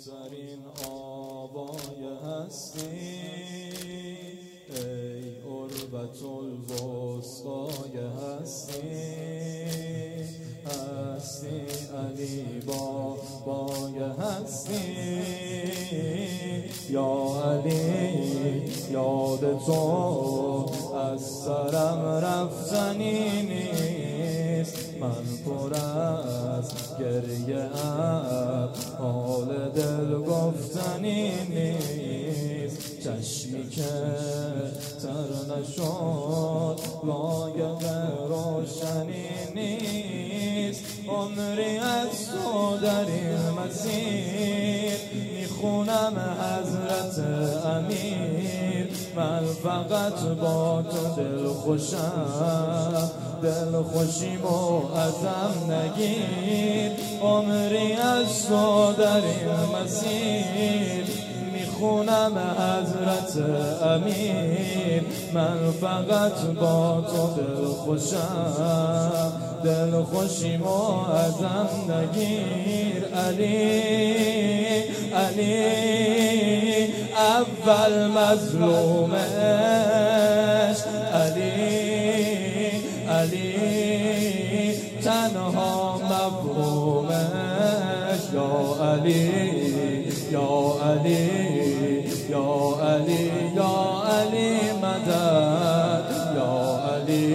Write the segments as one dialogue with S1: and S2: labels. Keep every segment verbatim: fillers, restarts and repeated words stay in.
S1: زیباترین آوای هستی، ای عربت الوسطای هستی. هستی علی بابای هستی، یا علی یاد تو از سرم رفتنی نیست. من پر از گریه ام، حال دل گفتنی نیست. چشمی که تر نشد لایق روشنی نیست. عمری از تو در این مسیر میخونم حضرت امیر. من فقط با تو دل خوشم، دل خوشیمو ازم نگیر. عمری از تو در این مسیر میخونم حضرت امیر. من فقط با تو دل خوشم، دل خوشیمو ازم نگیر. علی علی اول مظلومش، علی علی تنها مفهومش. یا علی یا علی یا علی یا علی مدد. یا علی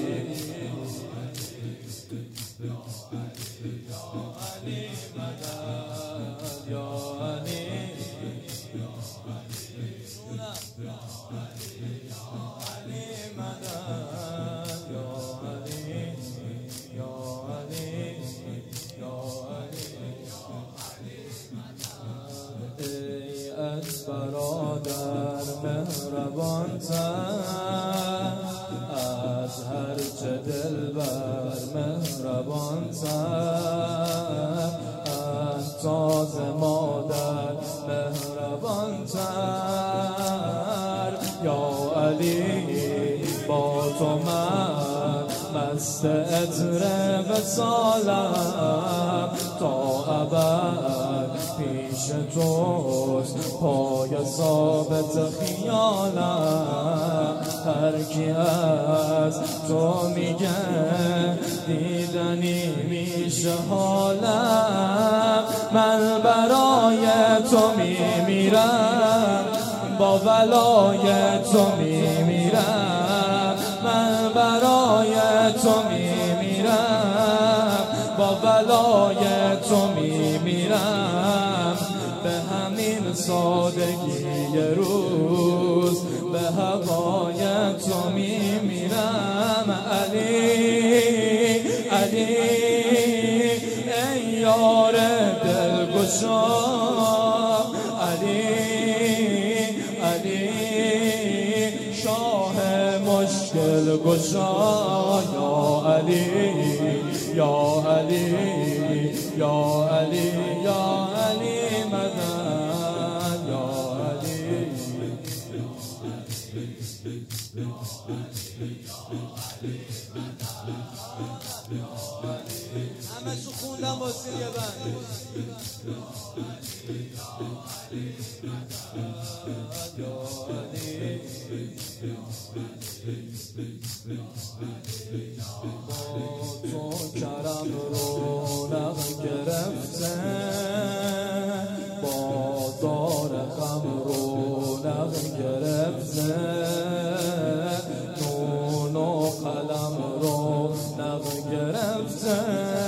S1: از برادر مهربان‌تر، از هر چه دلبر مهربان‌تر، از تازه مادر مهربان‌تر. یا علی با تو من مست عطر وصالم، تا ابد پیش توست پای ثابت خیالم. هر کی از تو میگه دیدنی میشه حالم. من برای تو میمیرم، با ولای تو میمیرم. من برای تو میمیرم، با ولای تو میمیرم. به همین سادگی یه روز به هوای تو میمیرم. علی علی ای یار دلگشا، علی علی شاه مشکل گشا. یا علی یا علی یا علی یا علی مدد. یا علی همه شو خوندم با سریه بند. با تو کرم رونق گرفته، با دار غم رونق گرفته. نون و قلم رونق گرفته.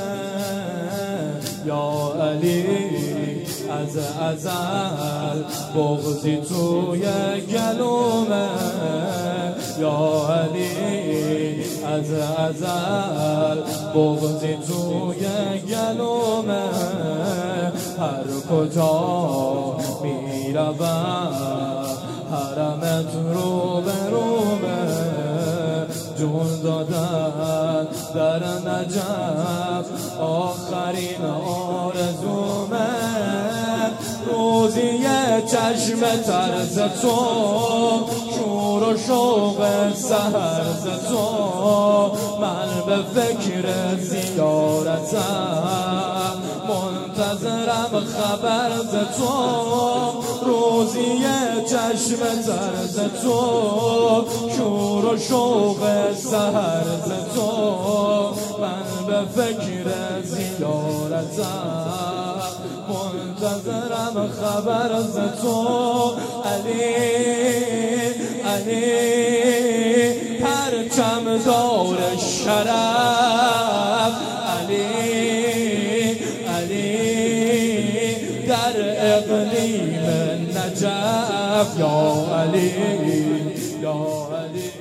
S1: یا علی از ازل بغضی توی گلومه. یا علی از ازل بغضی توی گلومه. هر کجا میروم حرمت رو به رومه. جون دادن در نجف آخرین آرزومه. روزی چشم طرز تو، شور و شوق سحر ز تو. من به فکر زیارتم منتظر منتظرم خبر ز تو، روزی چشم تر ز تو، شور و شوق سحر ز تو. من به فکر زیارتم، منتظرم خبر ز تو. علی علی پرچم دار شرف، علی علی در اقلیم نجف، یا علی یا علی.